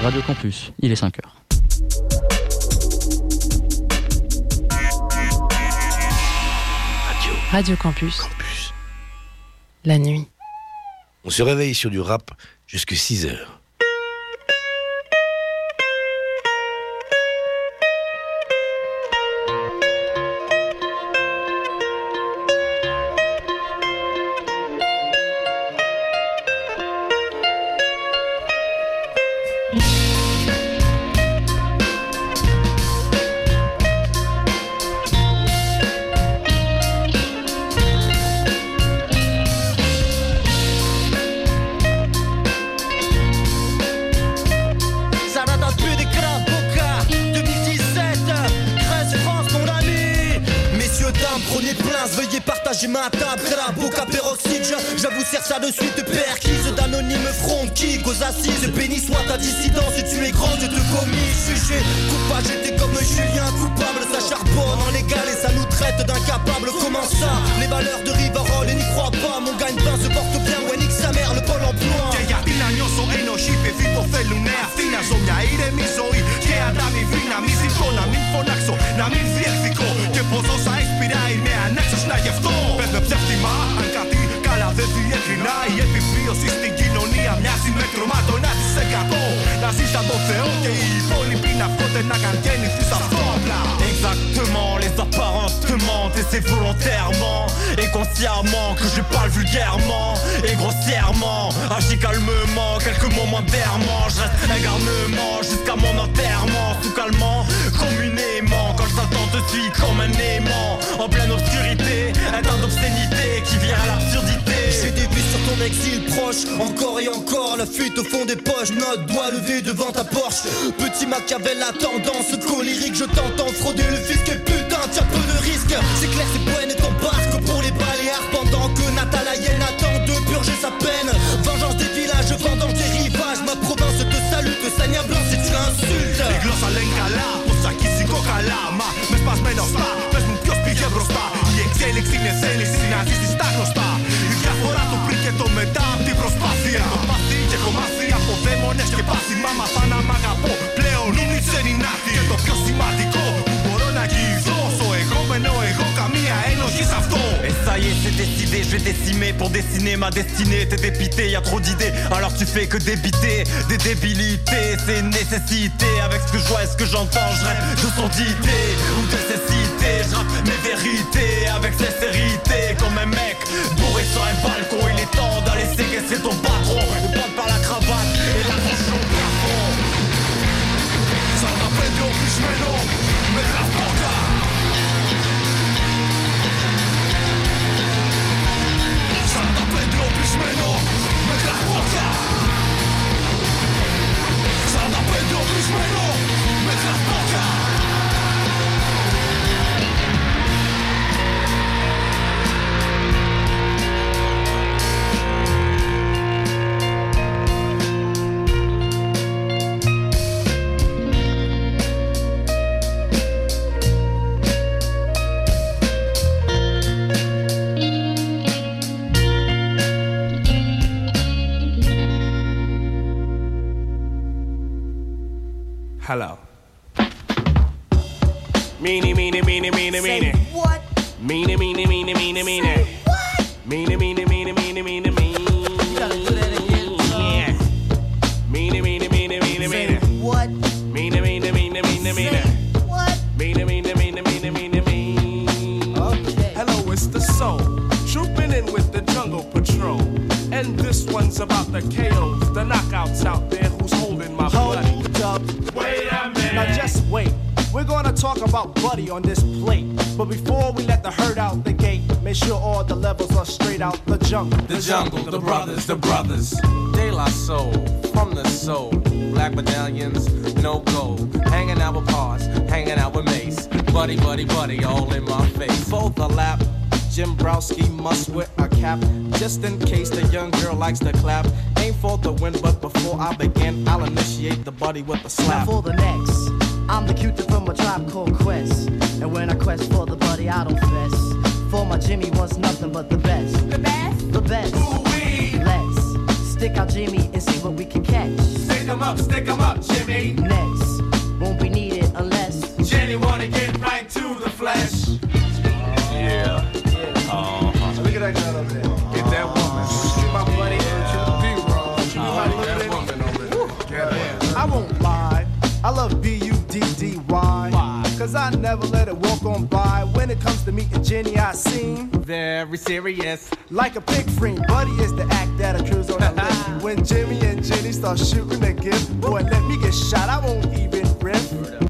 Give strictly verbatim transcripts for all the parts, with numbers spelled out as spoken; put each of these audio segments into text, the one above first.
Radio Campus, il est cinq heures. Radio. Radio Campus. Campus. La nuit. On se réveille sur du rap jusqu'à six heures. Ma table, Boca peroxyde, j'avoue serre ça de suite, perquise d'anonymes front qui cause assise, béni soit ta dissidence, tu es grande, je te commis, jugé, coupable, j'étais comme Julien, coupable, ça charbonne en légal et ça nous traite d'incapable, comment ça, les valeurs de Rivarol et n'y crois pas, mon gagne-pain se porte bien, ouais nique sa mère, le pôle emploi. Να γι' αυτό πες με ψεύτημα αν κάτι καλά δεν διέκρινα. Η επιβίωση στην κοινωνία μοιάζει με τρομάτο ένα τοις εκατό. Να ζεις σαν τον Θεό και οι υπόλοιποι να βγονται να καρκένηθεις αυτό απλά. Exactement, les apparences te mentent et c'est volontairement et consciemment que je parle vulgairement et grossièrement. Agis calmement, quelques moments d'errement. Je reste égarnement jusqu'à mon enterrement. Sous calmant, communément. Quand je t'attends te suis comme un aimant. En pleine obscurité, un tas d'obscénité qui vient à l'absurdité. J'ai des vues sur ton exil proche, encore et encore. La fuite au fond des poches, notre doigt levé devant ta Porsche. Petit Machiavel, la tendance colérique. Je t'entends frauder le fisc et putain, t'as peu de risque. C'est clair, c'est Poen et ton barque pour les baléares. Pendant que Nathalie attend de purger sa peine. Vengeance des villages, vendange des rivages. Ma province te salue, que Sania Blanc si tu insultes. Η γλώσσα λένε καλά, πως ακίσικο καλά. Μα με σπασμένο στα, πες μου ποιος πήγε μπροστά. Η εξέλιξη είναι θέληση να ζήσεις τα γνωστά. Η διαφορά του πριν και το μετά απ' την προσπάθεια. Έχω πάθει και έχω μάθει από δαίμονες και πάθημα. Μάθα να μ' αγαπώ πλέον είναι ξενινάτη. Και το πιο σημαντικό που μπορώ να αγγιηθώ. Στο εγώ μένω εγώ, καμία ένοχη σε αυτό. Et ça y est, c'est décidé, je vais décimer pour dessiner ma destinée. T'es dépité, y'a trop d'idées, alors tu fais que débiter des débilités, c'est une nécessité. Avec ce que je vois et ce que j'entends, je rêve de sordité ou de cécité. Je rappe mes vérités avec sincérité, comme un mec bourré sur un balcon. Il est temps d'aller séquestrer ton patron, de prendre par la cravate et l'accrocher au plafond. Ça m'appelle au pismeno, mais la boca. Σαν πέντρο πρισμένο με γραφώδια. Σαν πέντρο πρισμένο με γραφώδια. Hello. Meanie, meanie, meanie, meanie, meanie. Say what? Meanie, meanie, meanie, meanie, meanie. Say what? Meanie, meanie, meanie, meanie, meanie, meanie. You gotta do that again. Yeah. Meanie, meanie, meanie, meanie, Say meanie. what? Meanie, meanie, meanie, meanie, meanie. Say what? Meanie, meanie, meanie, meanie, meanie, meanie. Okay. Hello, it's the soul. Trooping in with the jungle patrol. And this one's about the K Os, the knockouts out there who's holding my blood. Hold up. Wait a minute. Now just wait. We're gonna talk about Buddy on this plate. But before we let the herd out the gate, make sure all the levels are straight out the jungle. The jungle, the brothers, the brothers. De La Soul, from the soul. Black medallions, no gold. Hanging out with Pars, hanging out with Mace. Buddy, buddy, buddy, all in my face. Fold the lap. Jim Browski must wear a cap, just in case the young girl likes to clap. Ain't for the win, but before I begin, I'll initiate the buddy with a slap. Now for the next, I'm the cutie from a tribe called Quest. And when I quest for the buddy, I don't fess. For my Jimmy wants nothing but the best. The best? The best. Ooh-wee. Let's stick out Jimmy and see what we can catch. Stick 'em up, stick 'em up, Jimmy. Next, won't be needed unless Jenny wanna get right to the flesh. Yeah. Uh-huh. Look at that girl over there. Get that woman. Get my buddy B-roll. That woman over there. Get her. I won't lie, I love B U D D Y. Why? Cause I never let it walk on by. When it comes to meeting Jenny, I seem Very serious. like a pig friend. Buddy is the act that accrues on the list. When Jimmy and Jenny start shooting a gift, boy, let me get shot, I won't even riff.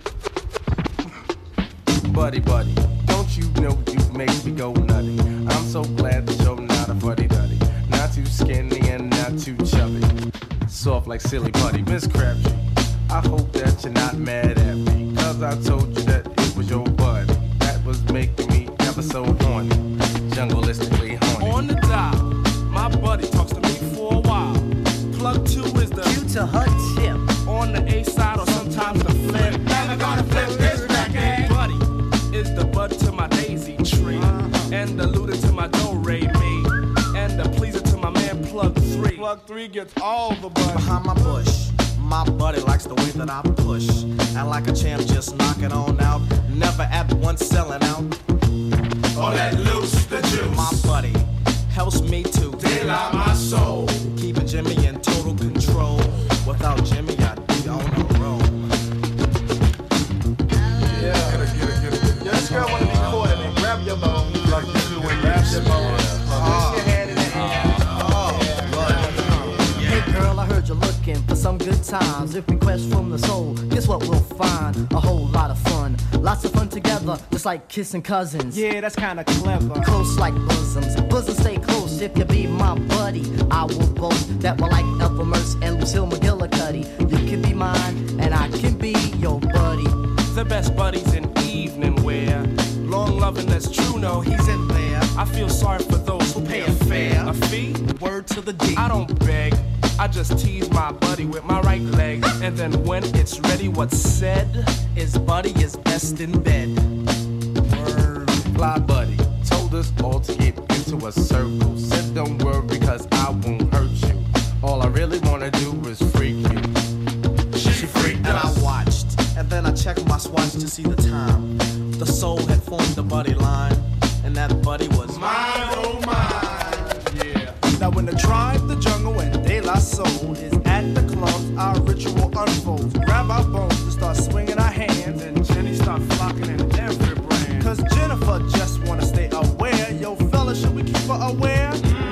Buddy, buddy, don't you know you make me go nutty? I'm so glad that you're not a fuddy-duddy. Not too skinny and not too chubby. Soft like silly putty. Miss Crabtree, I hope that you're not mad at me. Cause I told you that it was your buddy that was making me ever so horny. Jungleistically horny. On the dial, my buddy talks to me for a while. Plug two is the due to her tip. on the A side or sometimes the flip. Never gonna flip this record. Buddy is the bud to my daisy tree, and the looter to my do-re me, and the pleaser to my man Plug three. Plug three gets all the buddy. Behind my bush, my buddy likes the way that I push. And like a champ, just knock it on out. Never at once selling out. Or let loose the juice. My buddy helps me to Deal out my soul. keeping Jimmy in total control. Without Jimmy, I'd be on the road. Yeah. Get it, get it, get it. Yeah, this girl wanna be caught in it. Grab your bone. Like you do when you grab your bone. Place your hand in the air. Hey girl, I heard you're looking for some good times. If we quest from the soul, guess what we'll find? A whole lot of fun. Lots of fun together, just like kissing cousins. Yeah, that's kinda clever. Close like bosoms. Bosoms stay close if you be my buddy. I will boast that we're like Ethel Merce and Lucille McGillicuddy. You can be mine, and I can be your buddy. The best buddies in evening wear. Long loving that's true, no, he's in there. I feel sorry for those who pay a fare. A fee? Word to the D. I don't beg. I just tease my buddy with my right leg. And then when it's ready, what's said His buddy is best in bed. Word. Fly buddy told us all to get into a circle. Said don't worry cause I won't hurt you. All I really wanna do is freak you. she freaked And I us. watched, and then I checked my swatch to see the time. The soul had formed a buddy line, and that buddy was Mine, oh mine. Yeah. Now when the tribe, the jungle, and De La Soul is at the clubs, our ritual unfolds. Grab our bones and start swinging our hands. And Jenny start flocking in every brand. Cause Jennifer just wanna stay aware. Yo, fella, should we keep her aware?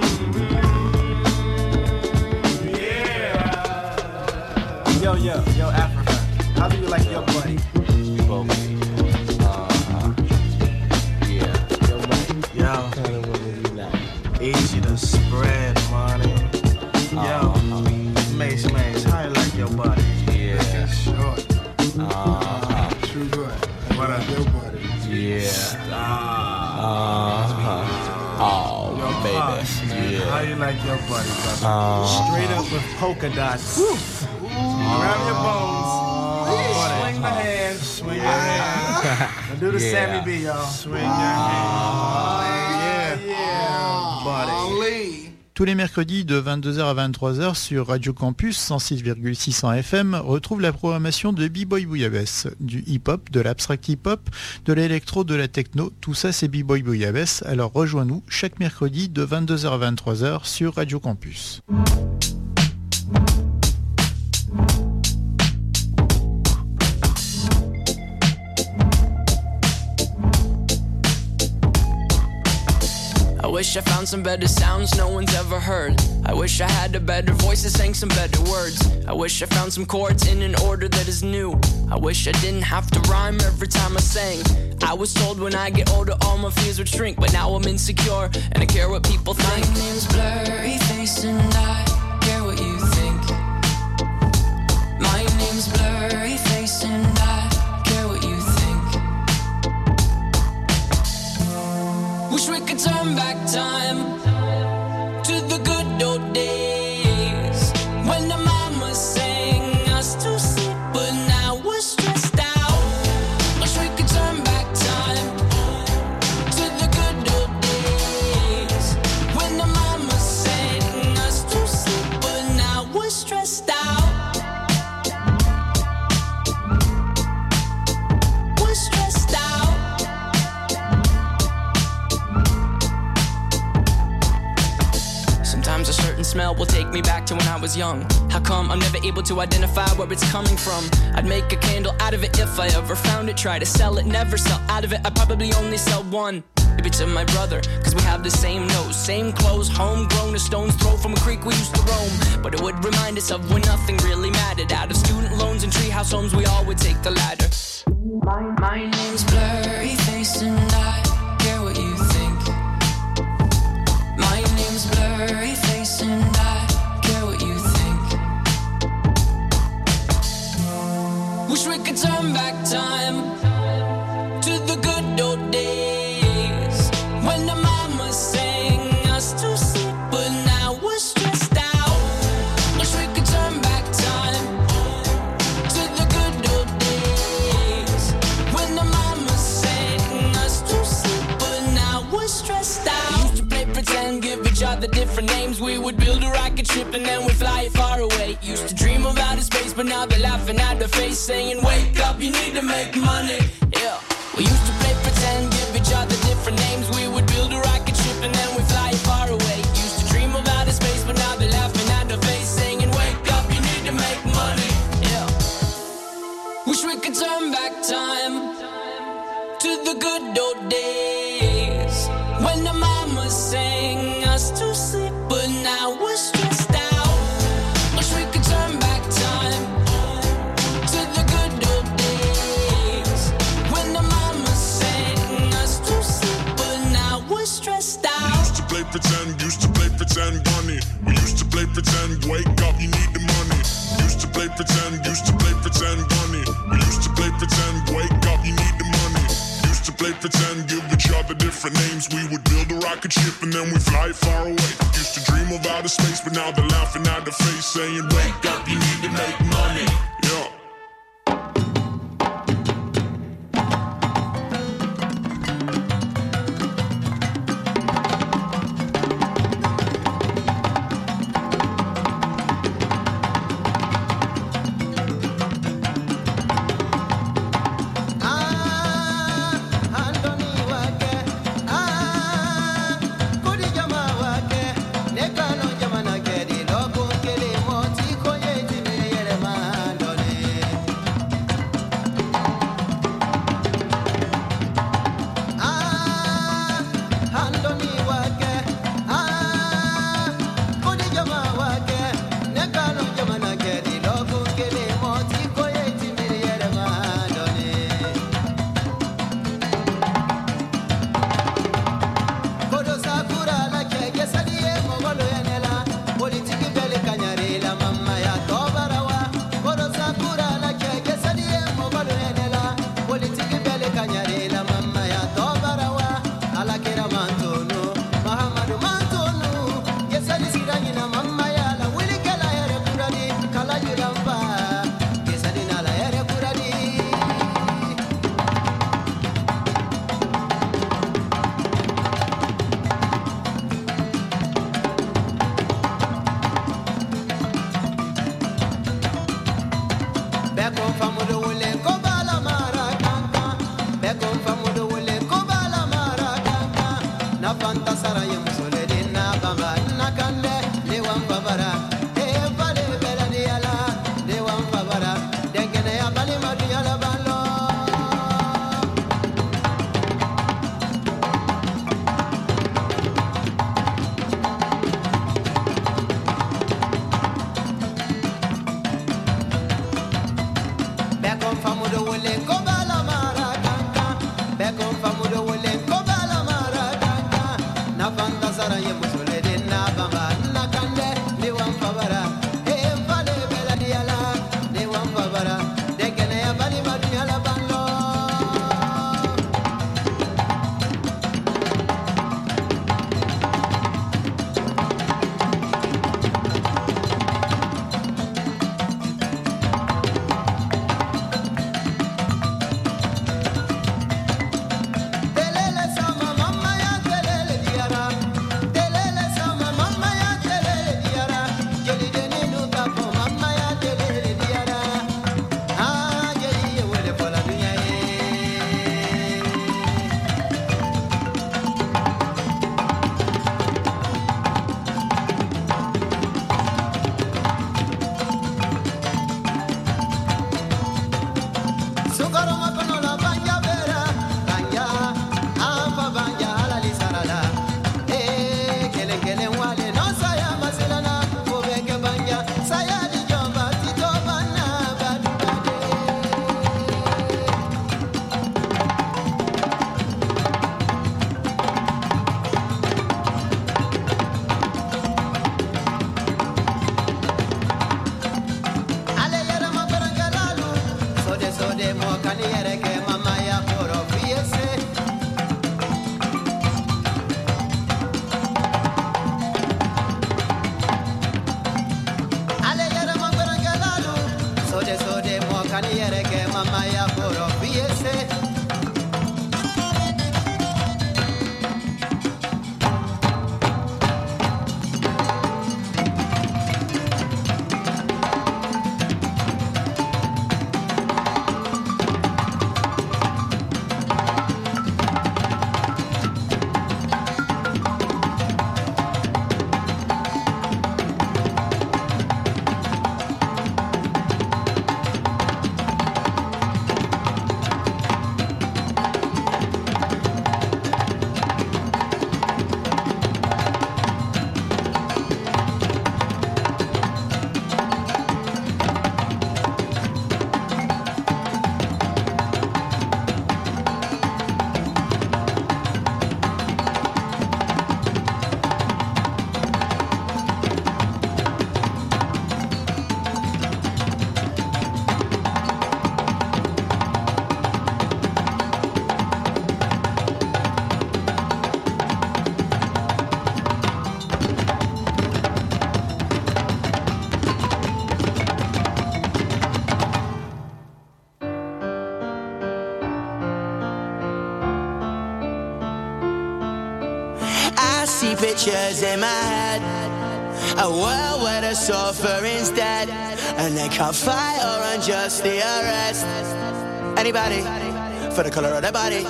Yeah. Yo, yo, yo, Africa, how do you like your buddy? yo, easy to spread money. Yo, Mace, Mace, how you like your buddy? Yeah. Short. Uh-huh. True good. What up, your buddy? Yeah. Uh-huh. Oh, baby. How Yeah. you like your buddy, brother? Uh, Straight up with polka dots. Grab your bones. Swing the hand. Swing your hand. And do the Yeah. Sammy B, y'all. Swing your hand. Yeah, yeah, buddy. Tous les mercredis de vingt-deux heures à vingt-trois heures sur Radio Campus cent six virgule six en F M, retrouve la programmation de B-Boy Bouillabaisse, du hip-hop, de l'abstract hip-hop, de l'électro, de la techno, tout ça c'est B-Boy Bouillabaisse. Alors rejoins-nous chaque mercredi de vingt-deux heures à vingt-trois heures sur Radio Campus. I wish I found some better sounds no one's ever heard. I wish I had a better voice that sang some better words. I wish I found some chords in an order that is new. I wish I didn't have to rhyme every time I sang. I was told when I get older all my fears would shrink, but now I'm insecure and I care what people think. My name's Blurry Face and I care what you think. My name's Blurry Face and I care what you think. Wish we could turn back time to the good old days when the mama sang us to sleep, but now we're stressed out. Wish we could turn back time to the good old days when the mama sang us to sleep. me back to when I was young. How come I'm never able to identify where it's coming from? I'd make a candle out of it if I ever found it. Try to sell it, never sell out of it. I'd probably only sell one. Maybe to my brother, cause we have the same nose, same clothes, homegrown, a stone's throw from a creek we used to roam. But it would remind us of when nothing really mattered. Out of student loans and treehouse homes, we all would take the ladder. My, my name's Blurry Face and I care what you think. My name's Blurry Face and I care what you think. Wish we could turn back time to the good old days when the mama sang us to sleep, but now we're stressed out. Wish we could turn back time to the good old days when the mama sang us to sleep, but now we're stressed out. We used to play pretend, give each other different names. We would build a rocket ship and then we'd fly it far away. Used to dream of outer space, but now they're laughing at the face, saying, wake up, you need to make money. Yeah. We used to play pretend, give each other different names. We would build a rocket ship and then we fly far away. Used to dream of outer space, but now they're laughing at the face, saying, wake up, you need to make money. Yeah. Wish we could turn back time to the good old days when the mama sang us to sleep, but now we're stressed out. Wish we could turn back time to the good old days when the mama sang us to sleep, but now we're stressed out. We used to play pretend, used to play pretend, bunny. We used to play pretend, wake up, you need the money. Used to play pretend, used to play pretend, bunny. We used to play pretend, wake up, you need the money. Used to play pretend, give each other different names. We would build a rocket ship and then we fly far away. Used to dream of outer space, but now they're laughing at the face, saying, wake up, you need to make money. Yeah. Back sode mwakani yereke mama ya korofiese. Ale yere mangorangelalu, sode sode mwakani yereke mama ya korofiese. Pictures in my head, a world where the suffering's dead, and they can't fight or unjustly arrest anybody for the color of their body.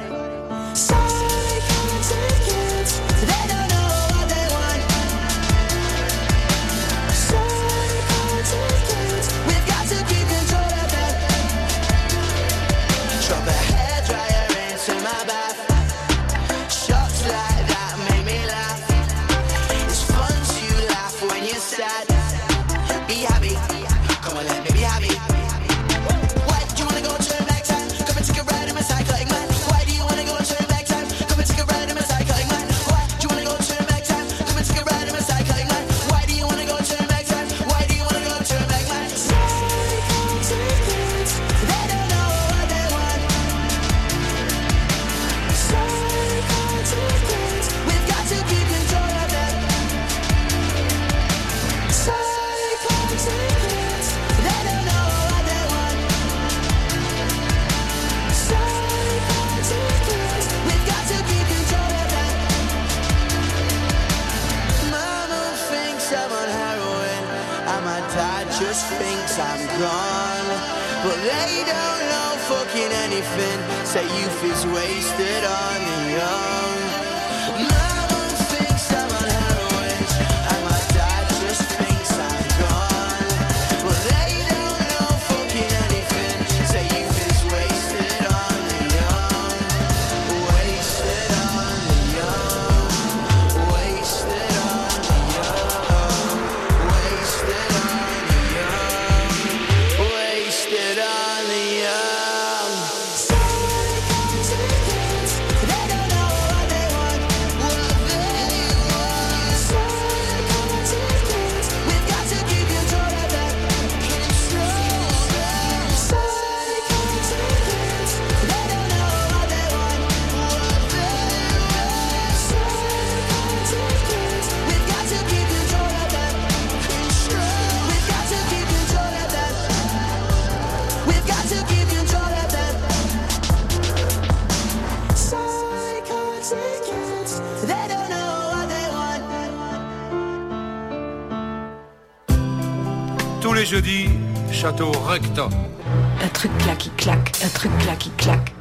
Psychotic kids, they don't know what they want. Psychotic kids, we've got to keep control of them. Drop a hairdryer into my bath. Shots like that make me laugh. It's fun to laugh when you're sad. Be happy, come on, let me be happy. Why do you wanna go turn back time? Come and take a ride in my psychotic mind. Why do you wanna go turn back time? Come and take a ride in my psychotic mind. Why do you wanna go turn back time? Come and take a ride in my psychotic mind. Why do you wanna go turn back time? Why do you wanna go turn back time? Psychotic kids, they don't know what they want. Psychotic kids, we've got to keep control of them. Psychotic kids, they don't know what they want. Psychotic kids, we've got to keep control of them. Mama thinks I'm on heroin, and my dad just thinks I'm gone. But they don't know fucking anything. Say youth is wasted on the young. Mama thinks I'm on heroin, and my dad just thinks I'm gone. But they don't know fucking anything. Say youth is wasted on the young. Wasted on the young. Wasted on the young. Wasted on the young. Wasted on the young. Psychotic kids, they don't know what they want. What they want. Psychotic kids, we've got to keep control of them. Control them. Psychotic kids, they don't know what they want. What they want. Psychotic kids, we've got to keep control of them. Control. We've got to keep control of them. We've got to keep control of them. Psychotic kids, they don't know what they want. Tous les jeudis, Château Recta. Un truc là qui claque, un truc là qui claque.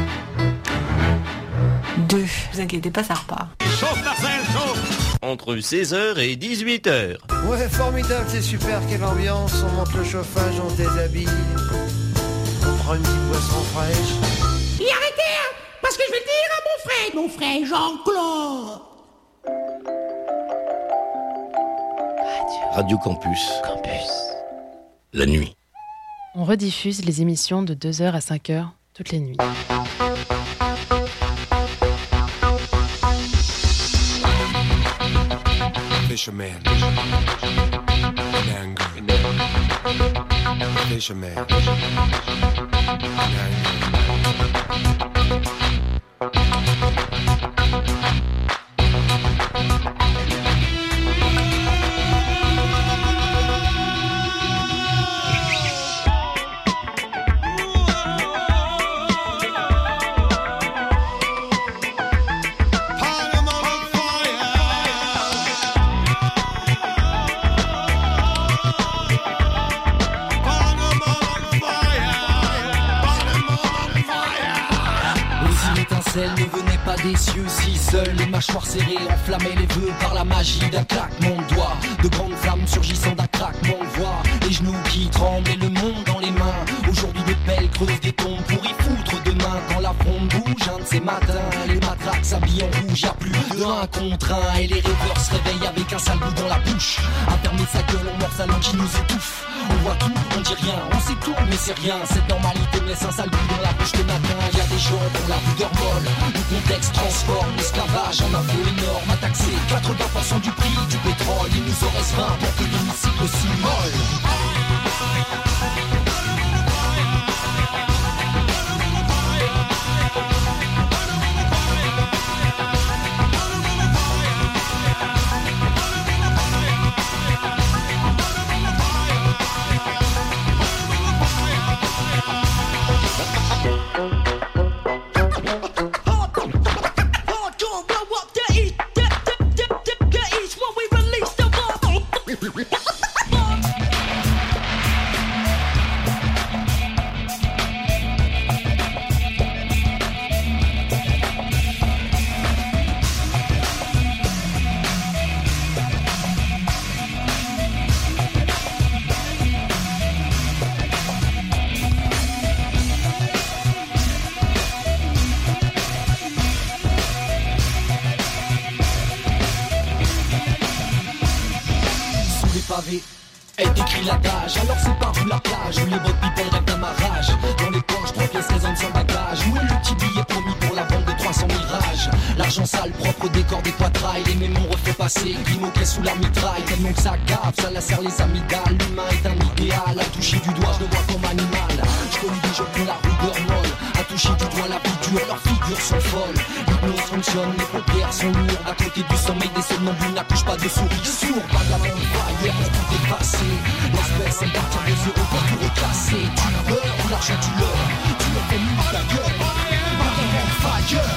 Deux. Vous inquiétez pas, ça repart. Chauffe Marcel, chauffe. Entre seize heures et dix-huit heures. Ouais, formidable, c'est super, quelle ambiance. On monte le chauffage, on se déshabille. On prend une petite boisson fraîche. Et arrêtez, hein, parce que je vais dire à mon frère, mon frère Jean-Claude. Radio Campus. Campus. La nuit. On rediffuse les émissions de deux heures à cinq heures toutes les nuits. Fisherman. In anger. Fisherman. Ne venait pas des cieux, si seuls les mâchoires serrées enflammaient les vœux par la magie d'un claquement de doigts. De grandes flammes surgissant d'un craquement de voix, les genoux qui tremblent et le monde dans les mains. Aujourd'hui des pelles creusent des tombes pour y foutre demain. Quand la fronde bouge, un de ces matins, les matraques s'habillent en rouge, y'a plus de un contre un. Et les rêveurs se réveillent avec un sale goût dans la bouche. À fermer sa gueule, on mord sa langue qui nous étouffe. On voit tout, on dit rien, on sait tout, mais c'est rien. Cette normalité laisse un sale goût dans la bouche le matin. Y'a des gens pour la pudeur molle. Le contexte transforme l'esclavage en info énorme à taxer quatre-vingts pour cent du prix du pétrole. Il nous en reste vingt pour que l'hémicycle s'immole. Est écrit l'adage, alors c'est par où la plage, où les bottes people rêvent d'amarrage. Dans les poches, trois pièces résonnent sans bagage. Où est le petit billet promis pour la vente de trois cents mirages? L'argent sale, propre décor des poitrails. Les mêmes on refait passer, grimoquet sous la mitraille. Tellement que ça gave, ça lacère les amygdales. L'humain est un idéal, à toucher du doigt, je le vois comme animal. Je connais des gens qui ont la rigueur molle. À toucher du doigt la vie dure, leurs figures sont folles. L'hypnose fonctionne, les paupières sont lourdes. À côté du sommeil des somnambules n'accouchent pas de souris sourds. Pas de la bonne fire pour tout dépasser. L'espèce elle partir des euros pour tout reclasser. Tu meurs ou l'argent tu leurres. Tu le fais mou ta gueule. Pas de fire.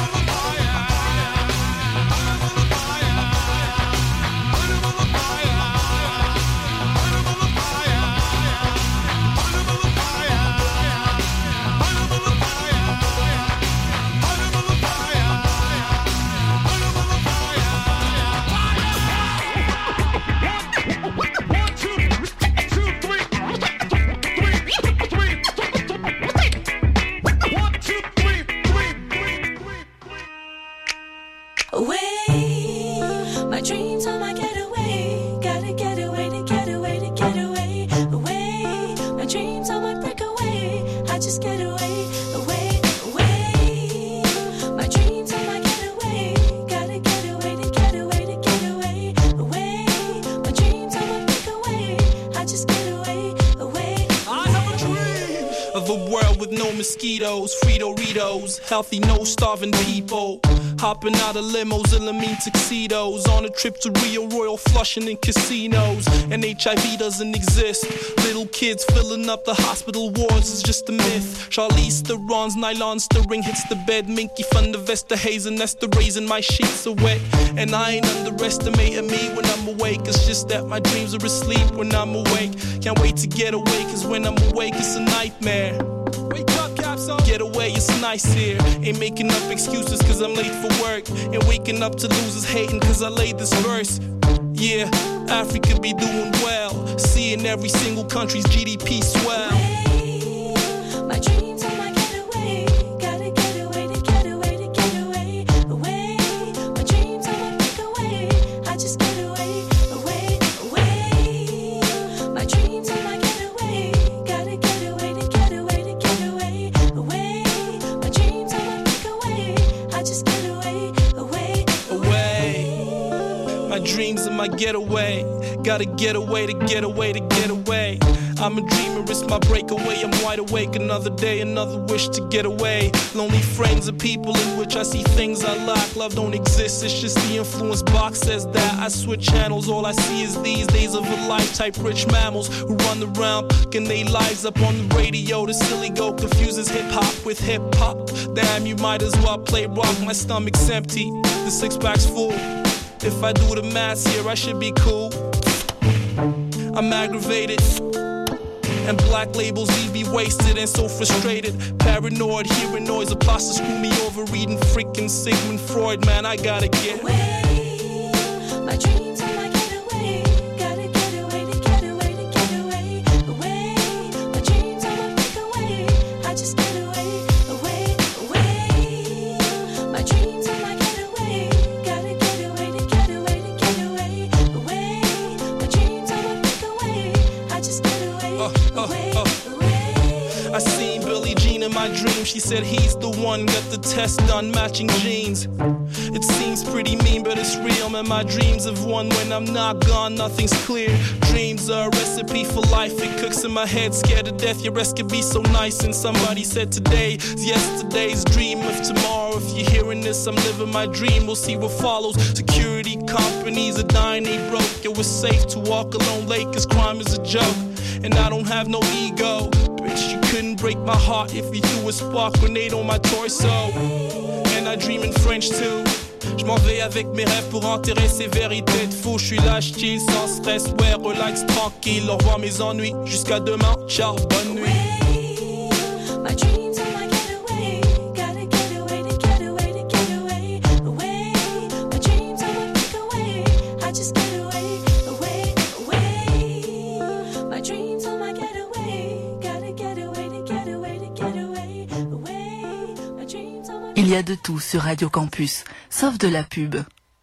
Mosquitoes, Frito-Ritos, healthy, no starving people. Hopping out of limos in the mean tuxedos. On a trip to Rio, Royal flushing in casinos. And H I V doesn't exist. Little kids filling up the hospital wards is just a myth. Charlize Theron's nylon stirring hits the bed. Minky from the Vesta haze and that's the reason my sheets are wet. And I ain't underestimating me when I'm awake. It's just that my dreams are asleep when I'm awake. Can't wait to get away, cause when I'm awake it's a nightmare. Wake up, Capsule. Get away, it's nice here. Ain't making up excuses cause I'm late for work. And waking up to losers hating cause I laid this verse. Yeah, Africa be doing well. Seeing every single country's G D P swell. Away, my dreams are my getaway. Gotta get away to get away to get away. Away, my dreams are my breakaway. I just get away, away, away. My dreams are my getaway. Gotta get away to get away to get away. Away, my dreams are my breakaway. I just get away, away, away. My dreams are my getaway. Gotta get away to get away to get away. I'm a dreamer, it's my breakaway. I'm wide awake, another day, another wish to get away. Lonely friends and people in which I see things I lack. Love don't exist, it's just the influence box says that. I switch channels, all I see is these days of a life type rich mammals who run around picking their lives up on the radio. The silly go confuses hip hop with hip hop. Damn, you might as well play rock. My stomach's empty, the six pack's full. If I do the math here, I should be cool. I'm aggravated, and black labels leave me wasted and so frustrated. Paranoid, hearing noise, a pasta screw me over. Reading freaking Sigmund Freud, man, I gotta get away. My dreams are my getaway. Gotta get away to get away to get away. Away. My dreams are my breakaway. I just get away, away, away. My dreams are my getaway. Gotta get away to get away to get away. Away. My dreams are my breakaway. I just get away, uh, uh, away, uh. away. I seen Billie Jean in my dream. She said he's the one, got the test done, matching jeans. It seems pretty mean, but it's real, man. My dreams of one when I'm not gone, nothing's clear. Dreams are a recipe for life, it cooks in my head. Scared to death, your rest could be so nice. And somebody said today is yesterday's dream of tomorrow. If you're hearing this, I'm living my dream. We'll see what follows. Security companies are dying, they broke. It was safe to walk alone late, cause crime is a joke. And I don't have no ego. Bitch, you couldn't break my heart if you threw a spark grenade on my torso. And I dream in French too. Je m'en vais avec mes rêves pour enterrer ces vérités de fou. Je suis lâche, chill, sans stress, ouais, relax, tranquille. Au revoir mes ennuis, jusqu'à demain, ciao, bonne nuit. My dreams are my getaway. Gotta get away to get away to get away. Away. My dreams are my breakaway. I just get away, away, away. My dreams are my getaway. Gotta get away to get away to get away. Away. My dreams are my Il y a de tout sur Radio Campus, sauf de la pub.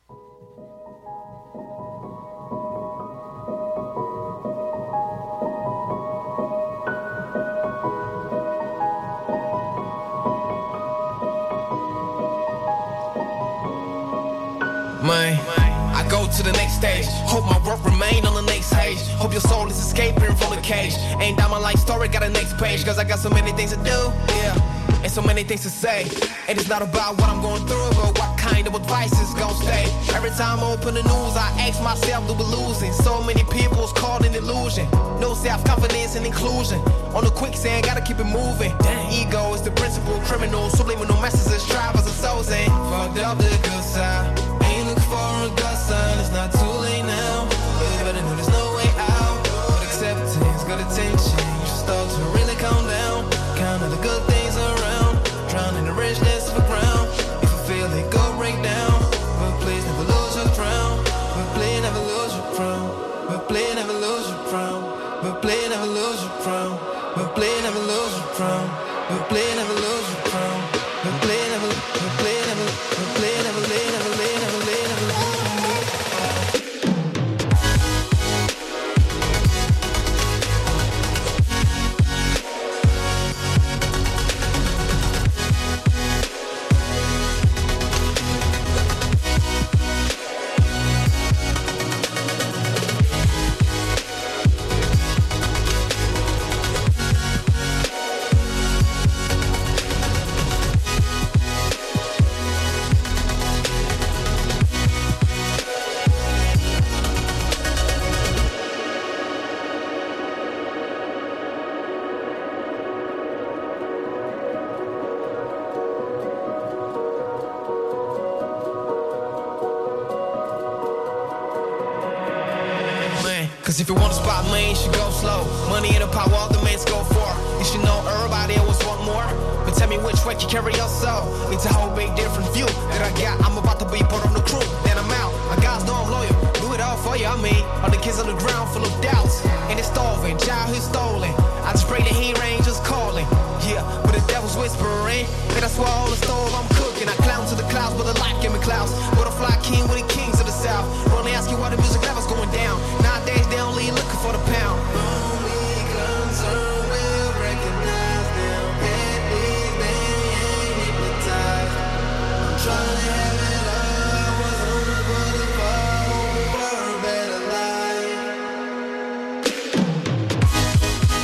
Man, I go to the next stage. Hope my work remain on the next page. Hope your soul is escaping from the cage. Ain't that my life story, got a next page. Cause I got so many things to do, yeah, and so many things to say. And it's not about what I'm going through, but what kind of advice is gonna stay. Every time I open the news, I ask myself, do we losing? So many people's caught in illusion. No self-confidence and inclusion. On the quicksand, gotta keep it moving. Dang. Ego is the principal criminal. Subliminal messages, drivers and souls ain't fucked up the good side. Ain't looking for a good sign, it's not too late now. You better know there's no way out. But acceptance, good attention. You should start to really calm down. Count all the good things around. Drowning the richness of the ground. If you feel it, go break down. But please never lose your crown. But please never lose your crown. But please never lose your crown. But please never lose your crown. But please never lose your crown. But please never lose your crown. But please never, but please never, but please never, please never, please never, please never, please never. Cause if you want a spot, man, you should go slow. Money and the power, all the men's go for. You should know everybody always want more. But tell me which way you carry yourself. It's a whole big different view that I got. I'm about to be put on the crew, then I'm out. My guys know I'm loyal, do it all for you, I mean. All the kids on the ground full of doubts. And it's starving, childhood stolen. I just pray the heat rangers calling. Yeah, but the devil's whispering. And that's why all the stove I'm cooking. I clown to the clouds, but the life give me clouds. Butterfly king with the kings of the south. Only ask you why the music level's going down. Nowadays they only looking for the pound. Only concerned will recognize them. At least they ain't hypnotized. I'm trying to have it all. Was on the butterfly for a better life.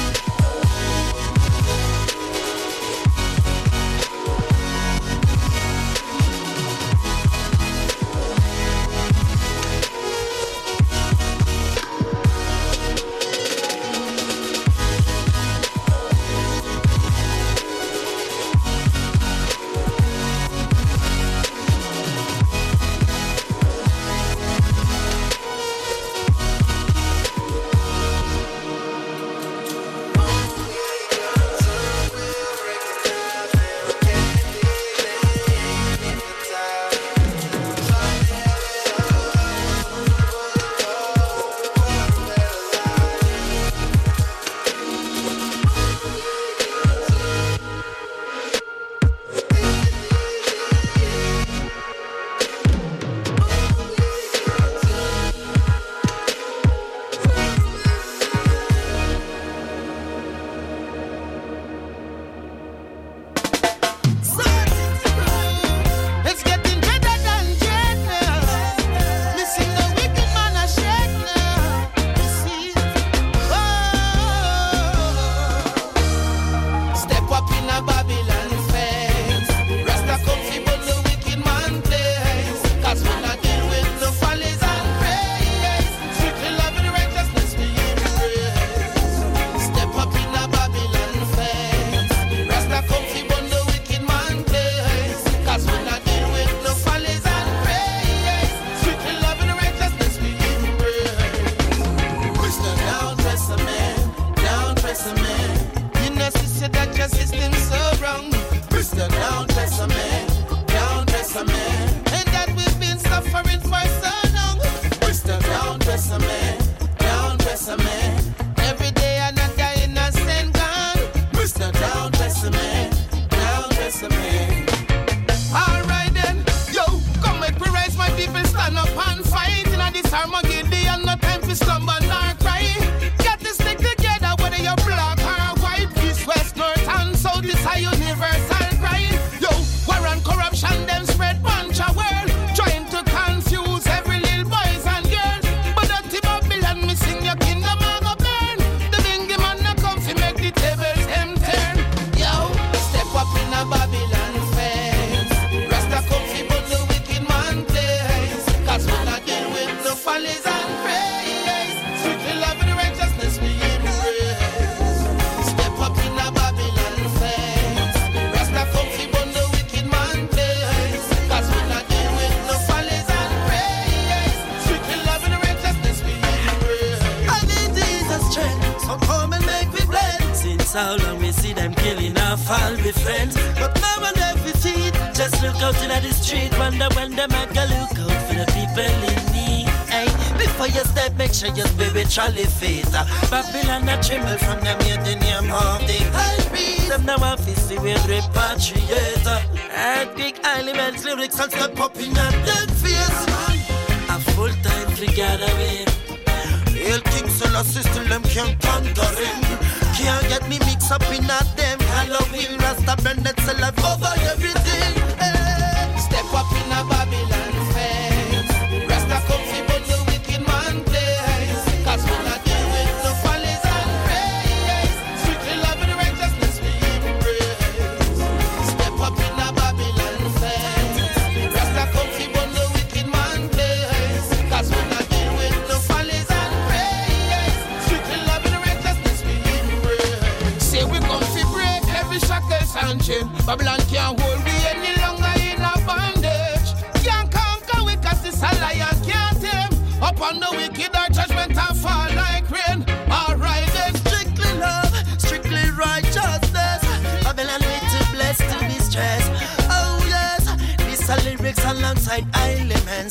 see them killing off all my friends. But now on every feet, just look out in the street. Wonder when them a go look out for the people in need. Hey, before you step, make sure you spiritually fit. Babylon a tremble from them here, the name of the high priest. Them now a fist with repatriator. Earthquake elements, lyrics and step up in your dead face. A full time to gather with. Hail King Selassie, still them can't conquer him. Can't get me mixed up in a them Halloween. Rasta blended sell life over everything. Hey. Step up in a Babylon face. Rasta come fi burn the wicked man place. Cause we not deal with no follies and praise. Strictly love and righteousness we embrace. Step up in a Babylon face. Rasta come fi burn the wicked man place. Cause we not deal with no follies and praise. Strictly love and righteousness we embrace. Say we come fi break every shackles and chain. Babylon can't hold we any longer in a bondage. Can't conquer we cause this a lion can't tame. Upon the wicked our judgment and fall like rain. Alright then. Strictly love, strictly righteousness. Babylon way too blessed to be stressed. Oh yes, these are lyrics alongside elements.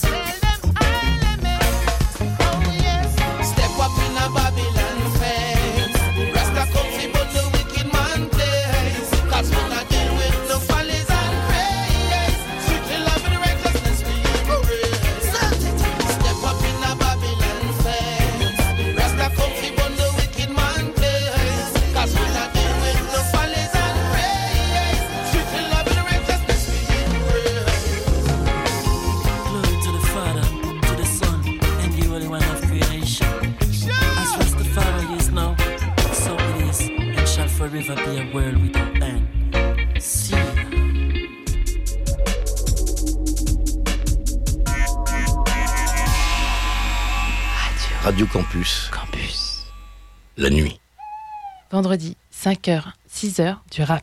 Step up in a Babylon face. Rasta come fi burn the wicked man place. Cause we not deal with no follies and praise. Strictly love and righteousness we embrace. Step up in a Babylon face. Rasta come fi burn the wicked man place. Cause we not deal with no follies and praise. Strictly love and righteousness we embrace. Glory to the Father, to the Son, and the Holy One of creation. As Rastafari is now, so it is, and shall forever be a world without end. See ya. Radio Campus. Campus. La nuit. Vendredi, cinq heures, six heures, du rap.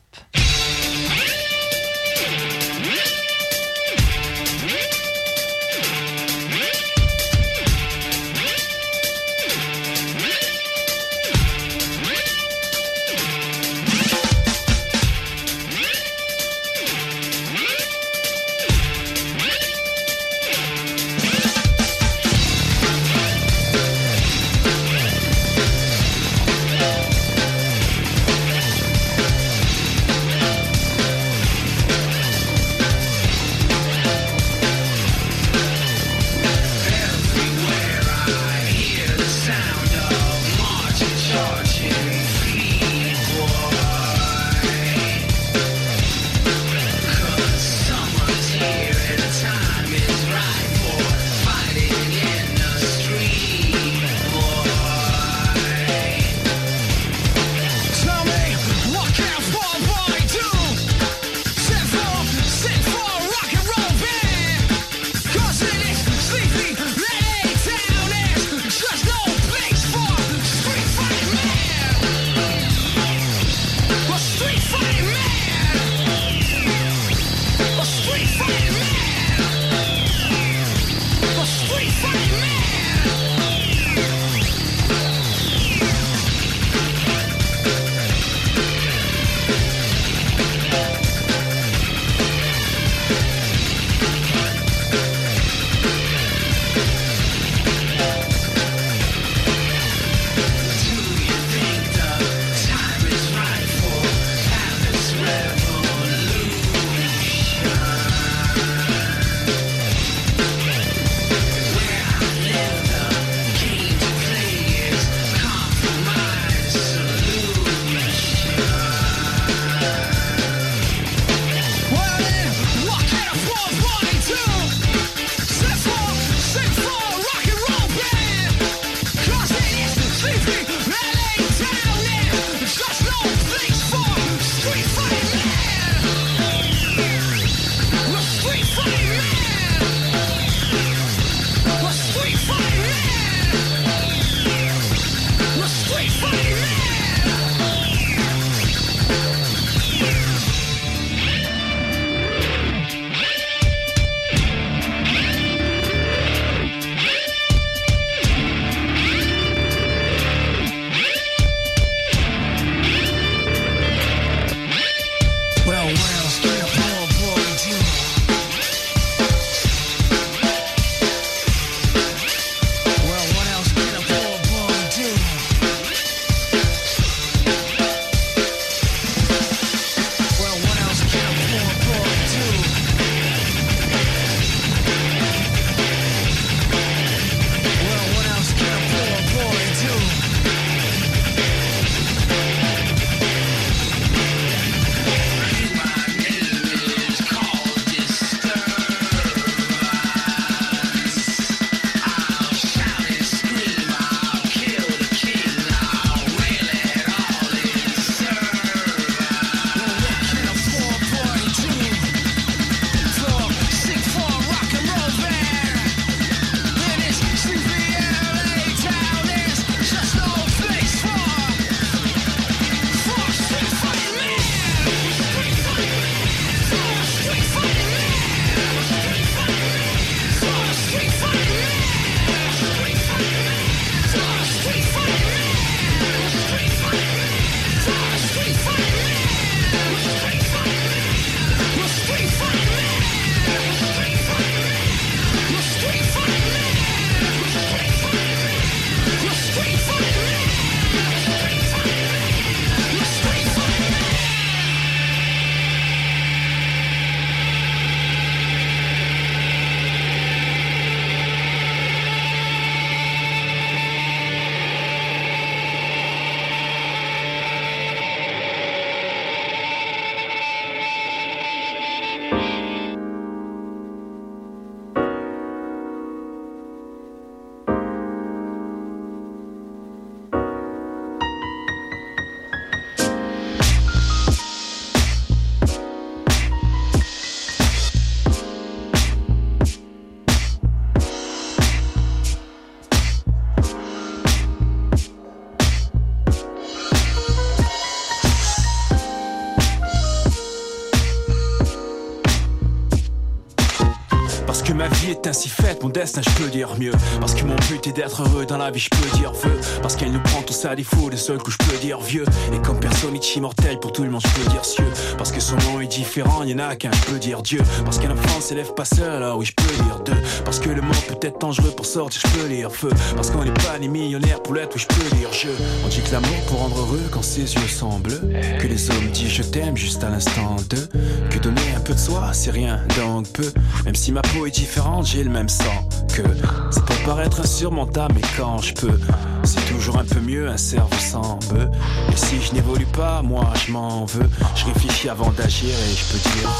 ma vie est ainsi faite, mon destin je peux dire mieux. Parce que mon but est d'être heureux dans la vie, je peux dire vœu. Parce qu'elle nous prend tous à défaut, des seuls coups je peux dire vieux. Et comme personne est immortel, pour tout le monde je peux dire cieux. Parce que son nom est différent, y'en a qu'un, je peux dire Dieu. Parce qu'un enfant s'élève pas seul, alors oui je peux dire deux. Parce que le monde peut être dangereux pour sortir, je peux lire feu. Parce qu'on n'est pas ni millionnaire pour l'être, oui je peux dire je. On dit que l'amour pour rendre heureux quand ses yeux sont bleus. Que les hommes disent je t'aime juste à l'instant d'eux. Que donner un peu de soi c'est rien, donc peu. Même si ma peau est différente, j'ai le même sang que. Ça peut paraître insurmontable, mais quand je peux, c'est toujours un peu mieux un cerveau sans bœuf. Et si je n'évolue pas, moi je m'en veux. Je réfléchis avant d'agir et je peux dire.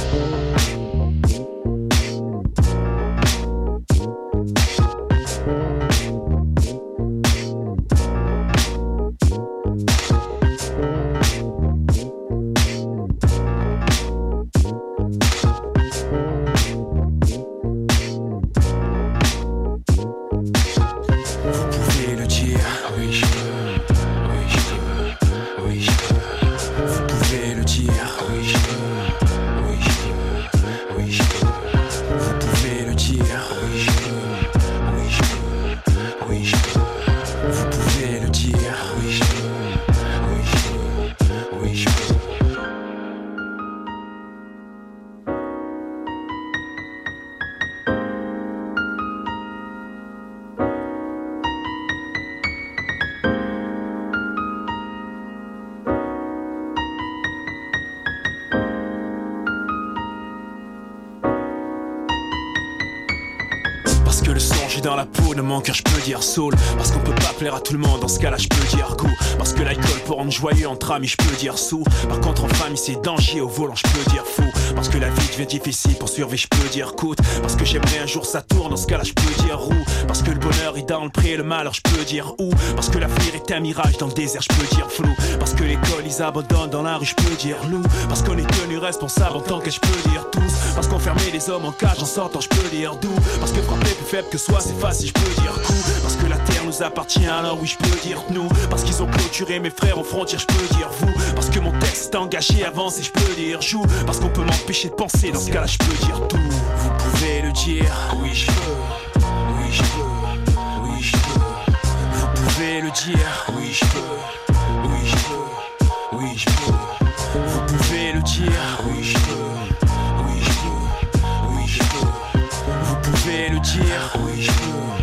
Dans la peau de mon cœur, je peux dire soul. Parce qu'on peut pas plaire à tout le monde, dans ce cas-là, je peux dire goût. Parce que l'alcool peut rendre joyeux entre amis, je peux dire sous. Par contre, en famille, c'est danger au volant, je peux dire fou. Parce que la vie devient difficile pour survivre, je peux dire coûte. Parce que j'aimerais un jour ça tourne, dans ce cas-là, je peux dire roue. Parce que le bonheur est dans le pré et le malheur, je peux dire où. Parce que l'avenir est un mirage dans le désert, je peux dire flou. Parce que l'école, ils abandonnent dans la rue, je peux dire loup. Parce qu'on est tenu responsable en tant que je peux dire tous. Parce qu'on fermait les hommes en cage en sortant, je peux dire d'où. Parce que frapper plus faible que soi, c'est facile, je peux dire coup. Parce que la terre nous appartient, alors oui je peux dire nous. Parce qu'ils ont clôturé mes frères aux frontières, je peux dire vous. Parce que mon texte est engagé, avance et je peux dire joue. Parce qu'on peut m'empêcher de penser, dans ce cas là je peux dire tout. Vous pouvez le dire, oui je peux. Oui je peux, oui je peux. Vous pouvez le dire, oui je peux. Oui je peux, oui je peux. Vous pouvez le dire, oui je peux. Oui je peux, oui je peux. Vous pouvez le dire, oui je peux.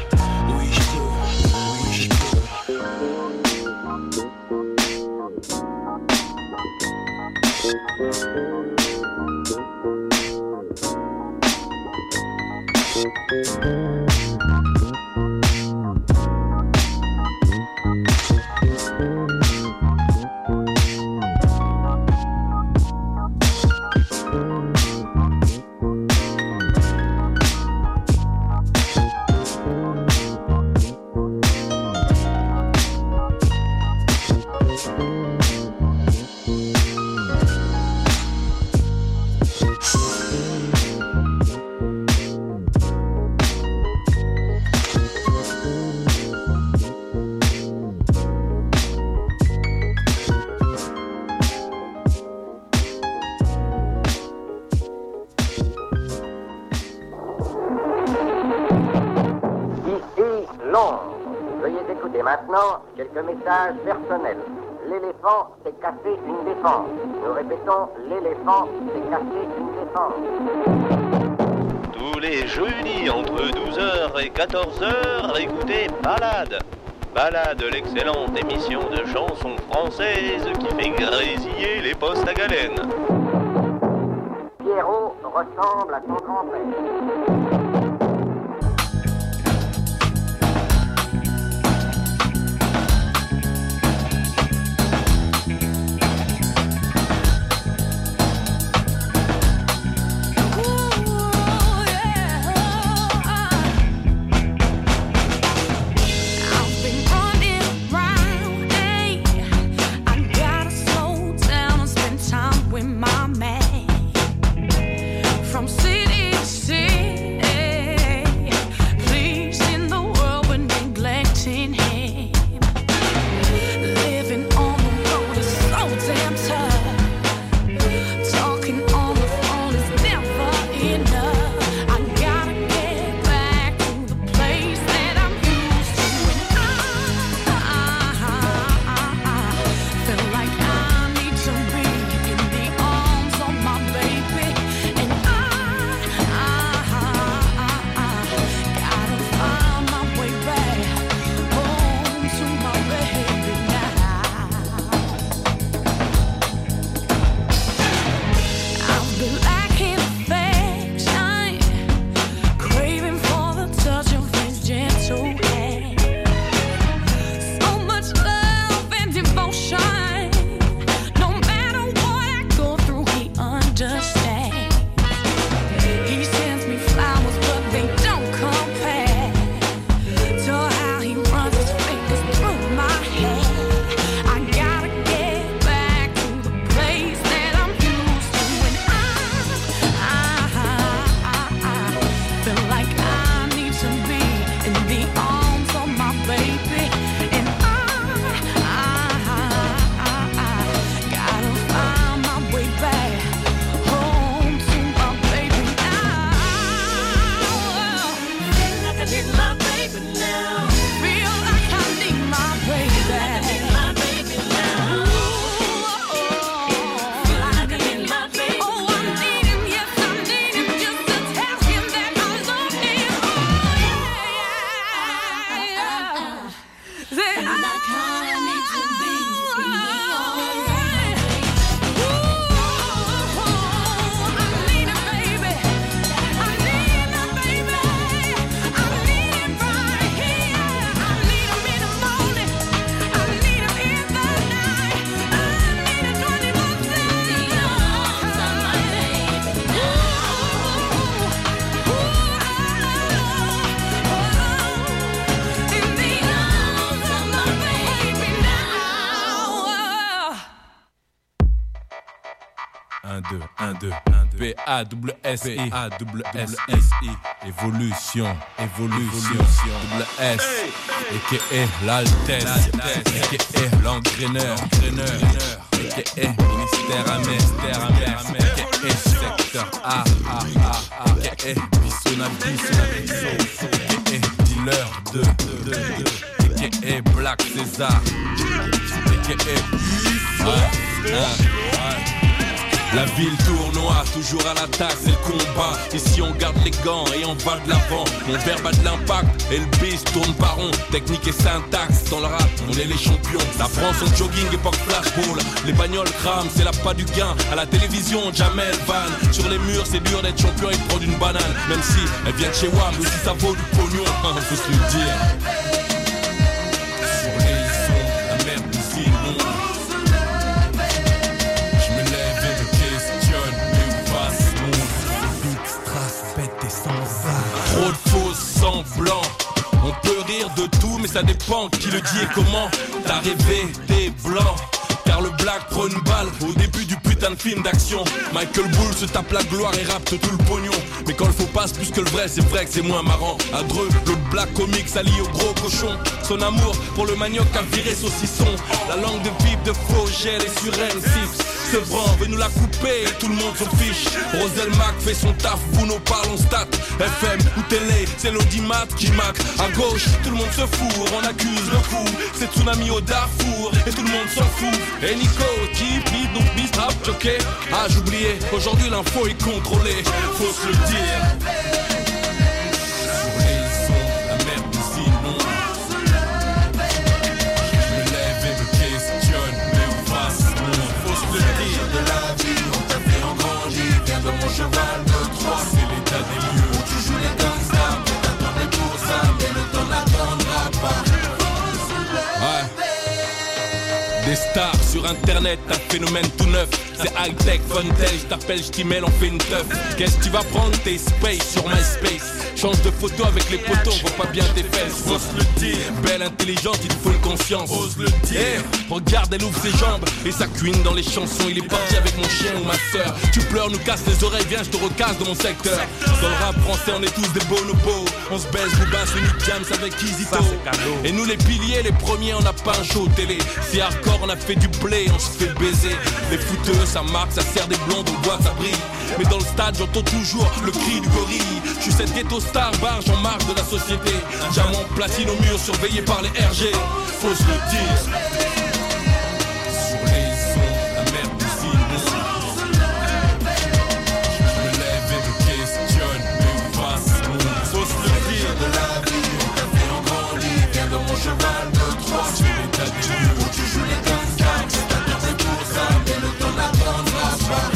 Maintenant, quelques messages personnels. L'éléphant s'est cassé une défense. Nous répétons, l'éléphant s'est cassé une défense. Tous les jeudis entre douze heures et quatorze heures, écoutez Balade. Balade, l'excellente émission de chansons françaises qui fait grésiller les postes à galène. Pierrot ressemble à son grand-père. From city to city un, deux, un, deux, P A W S I, P A W S I, évolution, évolution, double S, A K A l'Altesse, A K A l'entraîneur, A K A ministère amer, A K A secteur A, A, A, A K A Bissona, Bissona, A K A dealer de, A K A Black César, A K A ouais, ouais. La ville tournoie, toujours à l'attaque, c'est le combat. Ici on garde les gants et on va de l'avant. Mon verbe a de l'impact et le bis tourne par rond. Technique et syntaxe, dans le rap, on est les champions. La France en jogging, époque flashball. Les bagnoles crament, c'est la pas du gain. À la télévision, Jamel Van. Sur les murs, c'est dur d'être champion et de prendre une banane. Même si elle vient de chez Wam, mais si ça vaut du pognon, faut se le dire. Sur les sons, la merde nous inonde. Trop de faux semblants. On peut rire de tout mais ça dépend qui le dit et comment. T'as rêvé des blancs car le black prend une balle au début du putain de film d'action. Michael Bull se tape la gloire et rapte tout le pognon. Mais quand le faux passe plus que le vrai, c'est vrai que c'est moins marrant. À Dreux, l'autre black comique s'allie au gros cochon. Son amour pour le manioc a viré saucisson. La langue de pipe de faux gel et sur M six. Ce bran veut nous la couper et tout le monde s'en fiche. Rosel Mac fait son taf, vous nous parlons stats. F M ou télé, c'est l'audimat qui mac. À gauche, tout le monde se fout, on accuse le coup. C'est tsunami au Darfour et tout le monde s'en fout. Et Nico, qui beat, donc beat, rap, choqué. Ah j'oubliais, aujourd'hui l'info est contrôlée. Faut se le dire. Sur les sons, la merde nous inonde. Je me lève et me questionne, mais où va ce monde? Faut se le dire. De la vie, on t'a fait en grandi. Viens de mon cheval de Troie. C'est l'état des lieux où tu joues les gangsters. Mais t'attendais pour ça, mais le temps n'attendra pas. Ouais. Des stars sur internet, un phénomène tout neuf. C'est high-tech, fun-tel, je t'appelle, je t'y mêle, on fait une teuf. Qu'est-ce que tu vas prendre tes space sur MySpace? Change de photo avec les potos, on voit pas bien tes fesses. Ose le dire, belle, intelligente, il te faut une conscience. Ose le dire, hey, regarde, elle ouvre ses jambes et sa cuine dans les chansons. Il est parti avec mon chien ou ma soeur. Tu pleures, nous casse les oreilles, viens, je te recasse dans mon secteur. Dans le rap français, on est tous des bonobos. On se baise, vous basse, Unique Jams avec Kizito. Et nous les piliers, les premiers, on n'a pas un show télé. Si hardcore, on a fait du blé, on se fait baiser. Les fouteux, ça marque, ça sert des blondes, on voit, ça brille. Mais dans le stade, j'entends toujours le cri du gorille. Je suis cette ghetto star, barge en marge de la société. Diamant, platine au mur, surveillé par les R G. Faut se le dire. Sur les sons, la merde nous inonde. Je me lève et me questionne, mais où va ce monde? Faut se le dire. De la vie, on t'a fait en grandi. Viens de mon cheval de Troie. C'est l'état des lieux où tu joues les gangsters. Mais t'attendais pour ça, mais le temps n'attendra pas.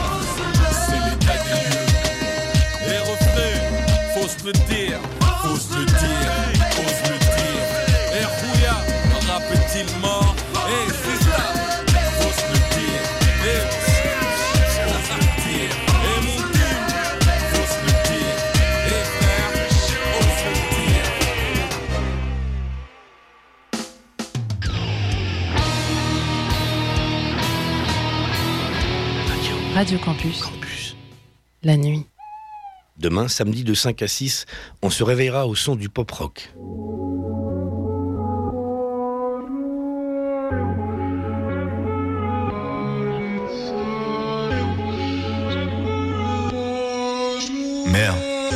Faut se le dire, faut se le dire, faut se le dire. Et Rouya, le rap est-il mort? Et c'est ça, faut se le dire. Et faut se le dire. Et mon team, faut se le dire. Et frère, faut se le dire. Radio Campus. Campus. La nuit. Demain, samedi de cinq à six, on se réveillera au son du pop-rock. Merde.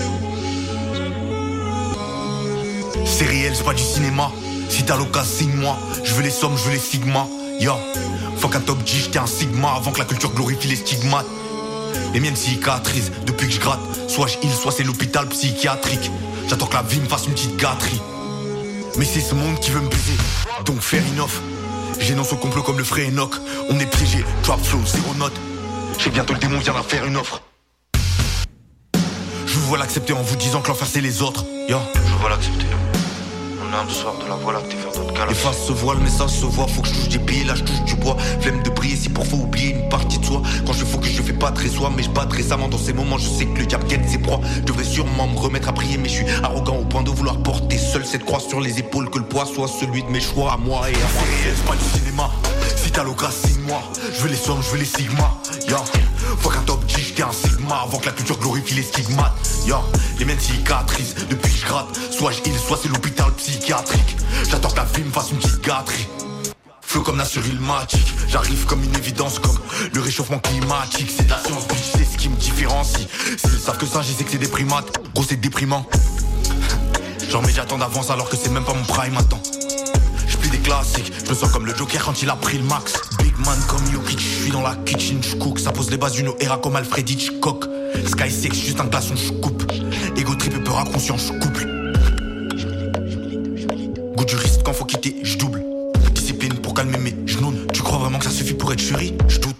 C'est réel, c'est pas du cinéma. Si t'as l'occasion, signe-moi. Je veux les sommes, je veux les sigmas. Yo, fuck un top G, j'étais un sigma avant que la culture glorifie les stigmates. Les miennes cicatrisent depuis que je gratte. Soit je heal, soit c'est l'hôpital psychiatrique. J'attends que la vie me fasse une petite gâterie. Mais c'est ce monde qui veut me baiser, donc fair enough. J'énonce au complot comme le frère Enoch. On est piégé, trap flow, zéro note. J'ai bientôt le démon viendra faire une offre. Je vous vois l'accepter en vous disant que l'enfer c'est les autres. Yo, je vous vois l'accepter. On a un soir de la voie lactée vers d'autres galaxies. Les faces se voient, le message se voit. Faut que je touche des pieds, là je touche du bois. Flemme de briller si pour faut oublier une partie de soi. Quand je focus je fais pas très soi. Mais je bats récemment dans ces moments. Je sais que le diable guette ses proies. Je devrais sûrement me remettre à prier. Mais je suis arrogant au point de vouloir porter seul cette croix sur les épaules. Que le poids soit celui de mes choix à moi et à moi. C'est réel, c'est pas du cinéma. Si t'as l'occasion, signe-moi. Je veux les sommes, je veux les sigmas. Yo, faut qu'un top G, j'étais un sigma. Avant que la culture glorifie les stigmates. Yo, les miennes cicatrisent depuis que je gratte. Soit je heal, soit c'est l'hôpital psychiatrique. J'attends que la vie me fasse une petite gâterie. Flow comme Nasser Ilmatic. J'arrive comme une évidence, comme le réchauffement climatique. C'est de la science, bitch, c'est ce qui me différencie. S'ils savent que ça, je sais que c'est des primates. Gros, c'est déprimant. J'en mets j'attends d'avance alors que c'est même pas mon prime, attends. J'plie des classiques, je me sens comme le Joker quand il a pris le max. Big man comme Jokic, j'suis dans la kitchen, j'cook. Ça pose les bases d'une era comme Alfred Hitchcock. Sky Sex, juste un glaçon, j'coupe. Ego trip et peur inconscient, j'couple. Goût du risque quand faut quitter, j'double. Discipline pour calmer mes genoux. Tu crois vraiment que ça suffit pour être chéri? J'doute.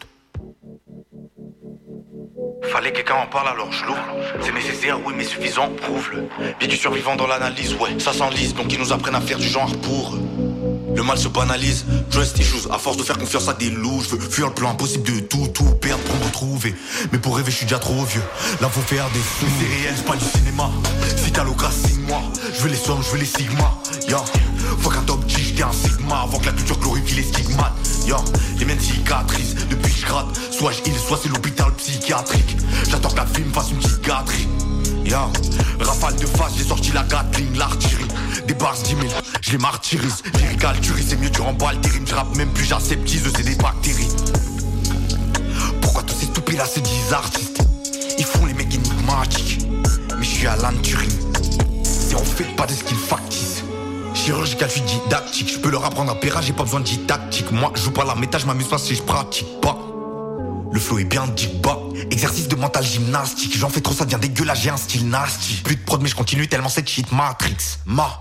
Fallait que quelqu'un en parle alors je l'ouvre. C'est nécessaire, oui mais suffisant, prouve-le. Bien du survivant dans l'analyse, ouais, ça s'enlise. Donc ils nous apprennent à faire du genre pour. Le mal se banalise, trust issues. À force de faire confiance à des loups, je veux fuir le plus impossible de tout, tout perdre pour me retrouver. Mais pour rêver je suis déjà trop vieux. Là faut faire des sous, c'est réel, c'est pas du cinéma. Si t'as l'occasion, signe-moi. Je veux les sommes, je veux les sigmas. Yo, faut qu'un top G, j'étais un sigma. Avant que la culture glorifie les stigmates. Yo, les miennes cicatrisent depuis que je gratte. Soit je heal, soit c'est l'hôpital psychiatrique. J'attends que la vie me fasse une petite gâterie. Yo, rafale de face, j'ai sorti la Gatling, l'artillerie. Des bars dix mille, je les martyrise. Lyrical, tu ris, c'est mieux, tu remballes tes rimes. Je rappe même plus, j'aseptise, c'est des bactéries. Pourquoi tous ces toupés là se disent artistes? Ils font les mecs énigmatiques. Mais je suis Alan Turing. Et on fait pas de skills factices. Chirurgical, je suis didactique. Je peux leur apprendre un péra, j'ai pas besoin de didactique. Moi, je joue pas la méta, je m'amuse pas si je pratique pas. Le flow est bien dit bas. Exercice de mental gymnastique. J'en fais trop, ça devient dégueulasse, j'ai un style nasty. Plus de prod, mais je continue tellement cette shit Matrix. Ma.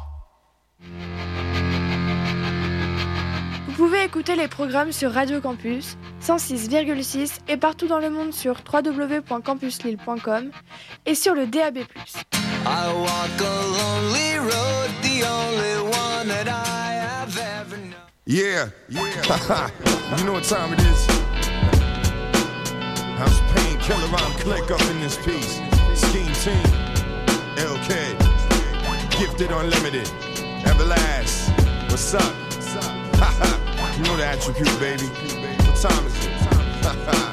Vous pouvez écouter les programmes sur Radio Campus cent six virgule six et partout dans le monde sur w w w point campus lille point com et sur le D A B plus. I walk a lonely road, the only one that I have ever known. Yeah, yeah. You know what time it is. House Painkiller, I'm click up in this piece. Scheme Team, L K, Gifted Unlimited, Everlast. What's up? You know the attribute, baby. What time is it?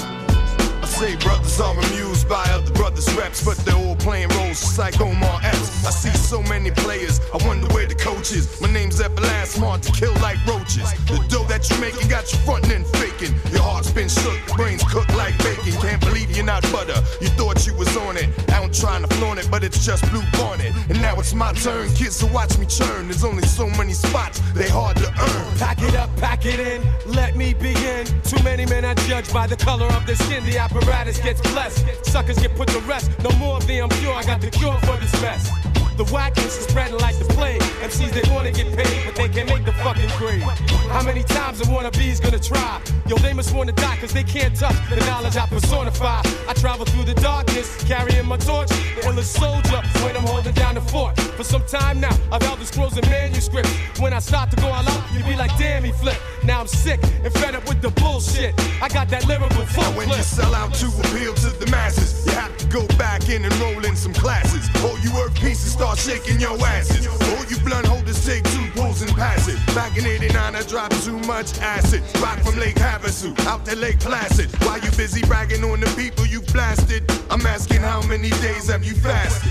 I say brothers are amused by other brothers' reps, but they're all playing roles just like Omar Epps. I see so many players, I wonder where the coach is. My name's Everlast, hard to kill like roaches. The dough that you're making got you frontin' and faking. Your heart's been shook, brains cooked like bacon. Can't believe you're not butter, you thought you was on it. Out trying to flaunt it, but it's just blue bonnet. And now it's my turn, kids, so watch me churn. There's only so many spots, they hard to earn. Pack it up, pack it in, let me begin. Too many men are judged by the color of their skin. The apparatus gets blessed, suckers get put to rest. No more of the impure, I got the cure for this mess. The whackness is spreading like the plague. M Cs, they wanna get paid, but they can't make the fucking grade. How many times a wannabe's gonna try? Yo, they must wanna die, cause they can't touch the knowledge I personify. I travel through the darkness, carrying my torch, the illest soldier when I'm holding down the fort. For some time now, I've held the scrolls and manuscripts. When I start to go all out, you be like, damn, he flipped. Now I'm sick and fed up with the bullshit. I got that lyrical full clip. When you sell out to appeal to the masses, you have to go back in and roll in some classes. All you earth pieces start shaking your asses. All you blunt holders take two pulls and pass it. Back in eighty-nine, I dropped too much acid. Rock from Lake Havasu out to Lake Placid. While you busy bragging on the people you blasted, I'm asking how many days have you fasted?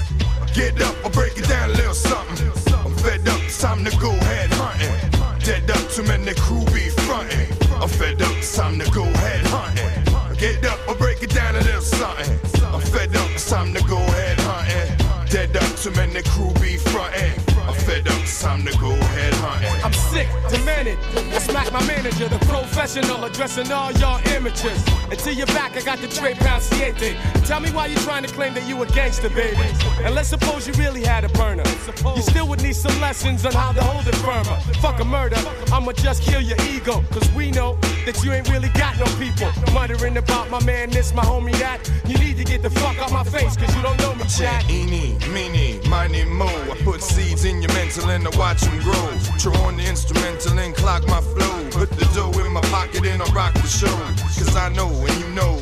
Get up, I'll break it down a little something. I'm fed up, it's time to go ahead hunting. Dead up, too many crew be frontin'. I'm fed up, it's time to go ahead hunting. Get up, I'll break it down a little something. I'm fed up, it's time to go ahead hunting. Dead up, too many crew be frontin'. I'm fed up, it's time to go ahead hunting. I'm sick, demented. I smack my manager, the professional, addressing all y'all amateurs. Until you're back, I got the Tre Panciente. Tell me why you trying to claim that you a gangster, baby. And let's suppose you really had a burner. You still would need some lessons on how to hold it firmer. Fuck a murder, I'ma just kill your ego. Cause we know that you ain't really got no people. Muttering about my man this, my homie that. You need to get the fuck out my face, cause you don't know me, chat. Eeny, meeny, miny, mo. I put seeds in your mental and I watch them grow. Throw on the instrumental and clock my flow. Put the dough in my pocket and I rock the show. Cause I know and you know this is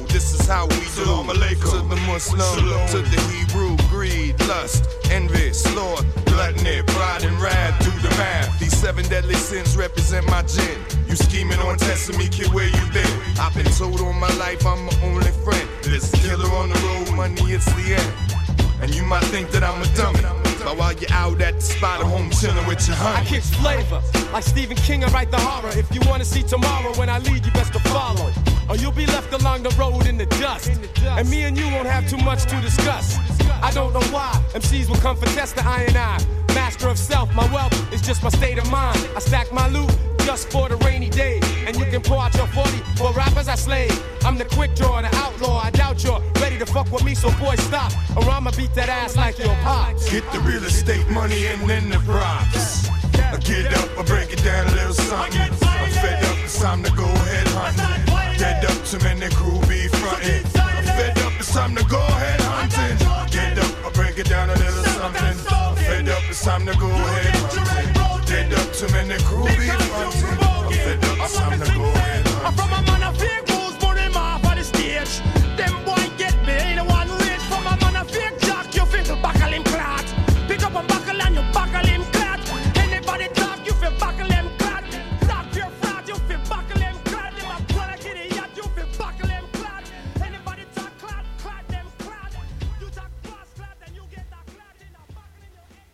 how we do. To the Muslim, to the Hebrew, greed, lust, envy, sloth, gluttony, pride and wrath. Do the math. These seven deadly sins represent my gin. You scheming on testing me, kid, where you been? I've been told all my life I'm my only friend. This killer on the road, money, it's the end. And you might think that I'm a dummy, but while you're out at the spot, I'm home chilling with your honey. I kick flavor, like Stephen King, I write the horror. If you wanna see tomorrow, when I lead, you best to follow. Or you'll be left along the road in the dust. And me and you won't have too much to discuss. I don't know why M Cs will come for test the I and I. Master of self, my wealth is just my state of mind. I stack my loot just for the rainy day. And you can pour out your forty for rappers I slay. I'm the quick draw, the outlaw. I doubt you're ready to fuck with me, so boy stop, or I'ma beat that ass like your pops. Get the real estate money and then the props. I get up, I break it down a little something. I'm fed up, it's time to go ahead hunting. Dead up, too many crew be frontin'. I'm fed up, it's time to go ahead hunting. Get up, I break it down a little something. I'm fed up, it's time to go ahead hunting. Dead up, too many crew be frontin'. I'm fed up, it's time to go ahead hunting. I'm from a man of fake rules, put him off on the stage. Them boy get me, ain't the one rich. From a man of fake jack, you feel buckle him clot. Pick up a buckle and you buckle him clot. Anybody talk, you feel buckle him clot. Talk your frat, you feel buckle him clot. Them a brother idiot, you feel buckle him clot. Anybody talk clot, clot them clot. You talk fast clot, and you get that clot in a buckle in your head.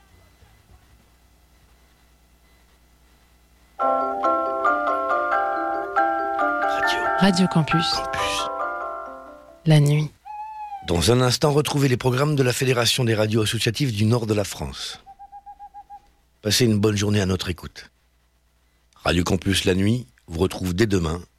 Radio Campus. La nuit. Dans un instant, retrouvez les programmes de la Fédération des radios associatives du nord de la France. Passez une bonne journée à notre écoute. Radio Campus La Nuit vous retrouve dès demain